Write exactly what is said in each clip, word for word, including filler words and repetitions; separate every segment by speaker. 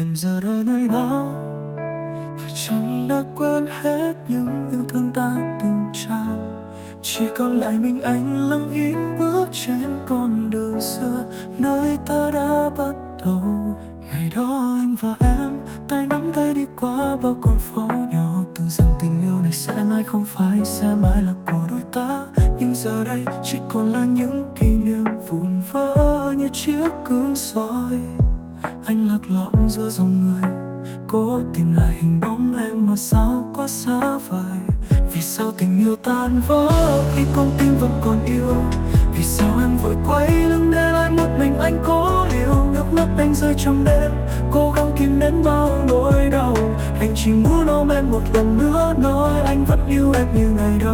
Speaker 1: em giờ đây nơi nào? Phải chăng đã quên hết những yêu thương ta từng trao? Chỉ còn lại mình anh lặng im bước trên con đường xưa, nơi ta đã bắt đầu. Ngày đó anh và em tay nắm tay đi qua bao con phố nhỏ, tưởng rằng tình yêu này sẽ mãi không phải, sẽ mãi là của đôi ta. Nhưng giờ đây chỉ còn là những kỷ niệm vụn vỡ như chiếc gương soi. Anh lạc lõng giữa dòng người, cố tìm lại hình bóng em mà sao quá xa vời. Vì sao tình yêu tan vỡ khi con tim vẫn còn yêu? Vì sao em vội quay lưng để lại một mình anh cố liều? Nước mắt anh rơi trong đêm, cố gắng kìm nén bao nỗi đau. Anh chỉ muốn ôm em một lần nữa, nói anh vẫn yêu em như ngày đầu.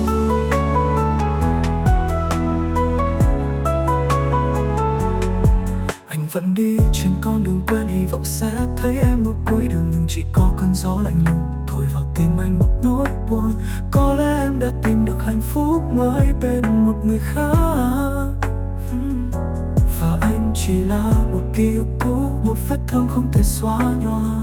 Speaker 1: Anh vẫn đi trên con đường quen, hy vọng sẽ thấy em ở cuối đường, nhưng chỉ có cơn gió lạnh lùng thổi vào tim anh một nỗi buồn. Có lẽ em đã tìm được hạnh phúc mới bên một người khác, và anh chỉ là một ký ức cũ, một vết thương không thể xóa nhòa.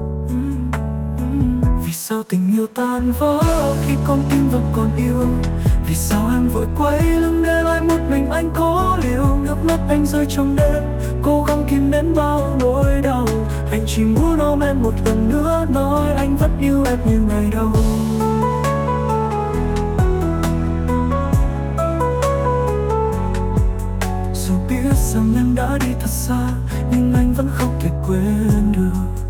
Speaker 1: Vì sao tình yêu tan vỡ khi con tim vẫn còn yêu? Vì sao em vội quay lưng để lại một mình anh cố liều? Nước mắt anh rơi trong đêm, cố gắng kìm nén bao nỗi đau. Anh chỉ muốn ôm em một lần nữa, nói anh vẫn yêu em như ngày đầu. Dù biết rằng em đã đi thật xa, nhưng anh vẫn không thể quên được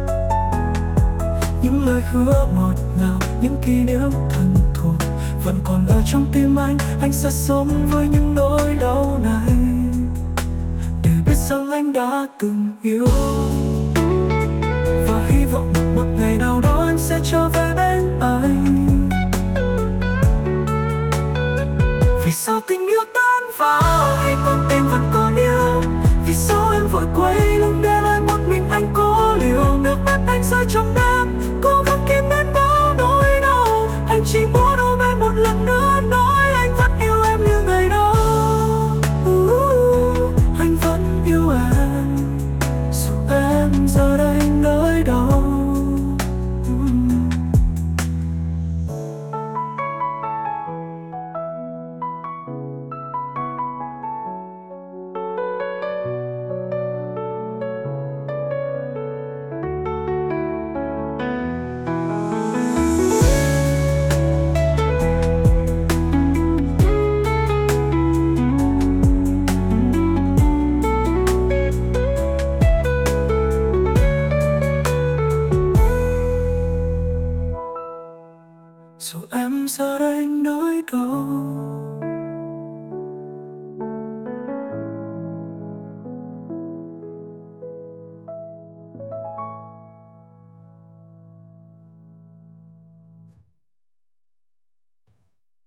Speaker 1: những lời hứa ngọt ngào, những kỷ niệm thân thuộc vẫn còn ở trong tim anh. Anh sẽ sống với những nỗi đau này, để biết rằng anh đã từng yêu, và hy vọng một ngày nào đó anh sẽ trở về bên anh. Vì sao tình yêu tan vỡ khi con tim vẫn còn yêu? Vì sao em vội quay lưng để lại một mình anh cố liều? Nước mắt anh rơi trong đêm, cố gắng kìm nén bao nỗi đau. Anh chỉ muốn ôm em một lần nữa, nói anh vẫn yêu em như ngày đó. uh, Anh vẫn yêu em, dù em giờ đây nơi đâu. Dù em giờ đây nơi đâu.